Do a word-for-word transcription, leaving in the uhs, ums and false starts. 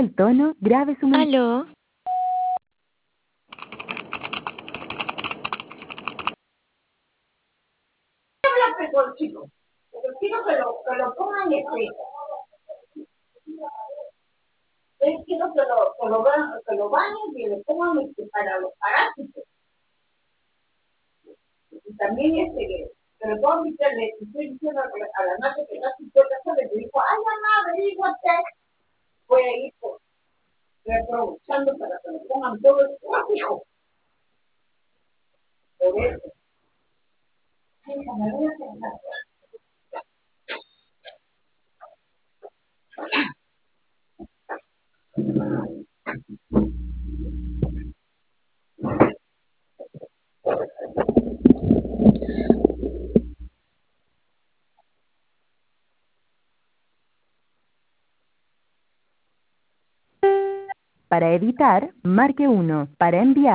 el tono, grabe su mensaje. Aló. Por chico, pero quiero que lo, que lo pongan este, es quiero que lo, que lo, vean, que lo bañen y le pongan este, para los parásitos. Y también este, que, que le pongan, le estoy diciendo a la, a la madre que no se puede hacer, le dijo, ay mamá, averíguate. Voy a ir por, aprovechando para que lo pongan todo el tráfico. Por eso. Déjame, voy a pensar. Para editar, marque uno. Para enviar.